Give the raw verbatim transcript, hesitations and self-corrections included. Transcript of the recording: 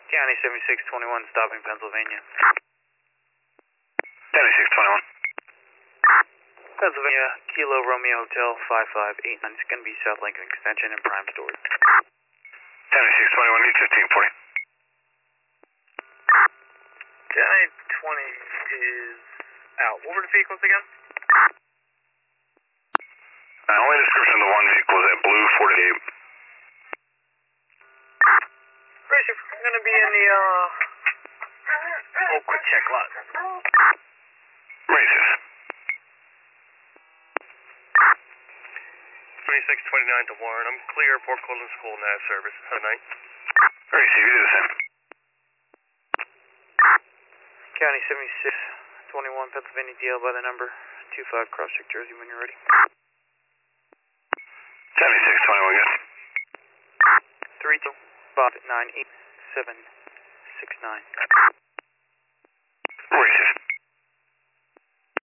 County seventy-six twenty-one, stopping Pennsylvania. seventy-six twenty-one. Pennsylvania, Kilo Romeo Hotel five five eight nine. It's going to be South Lincoln Extension and Prime Storage. seventy-six twenty-one, need fifteen forty. County twenty is out. What were the vehicles again? Uh, only description of the one vehicle is that blue forty-eight. Chris, if we're going to be in the, uh, oh, quick check lot. Racist. twenty-six twenty-nine to Warren. I'm clear, Port Cleveland School Nav service. Have a night. Racist, you do the same. County seventy-six twenty-one, Pennsylvania, D L by the number two five, cross check Jersey when you're ready. seventy-six twenty-one, good. three two five nine eight seven six nine.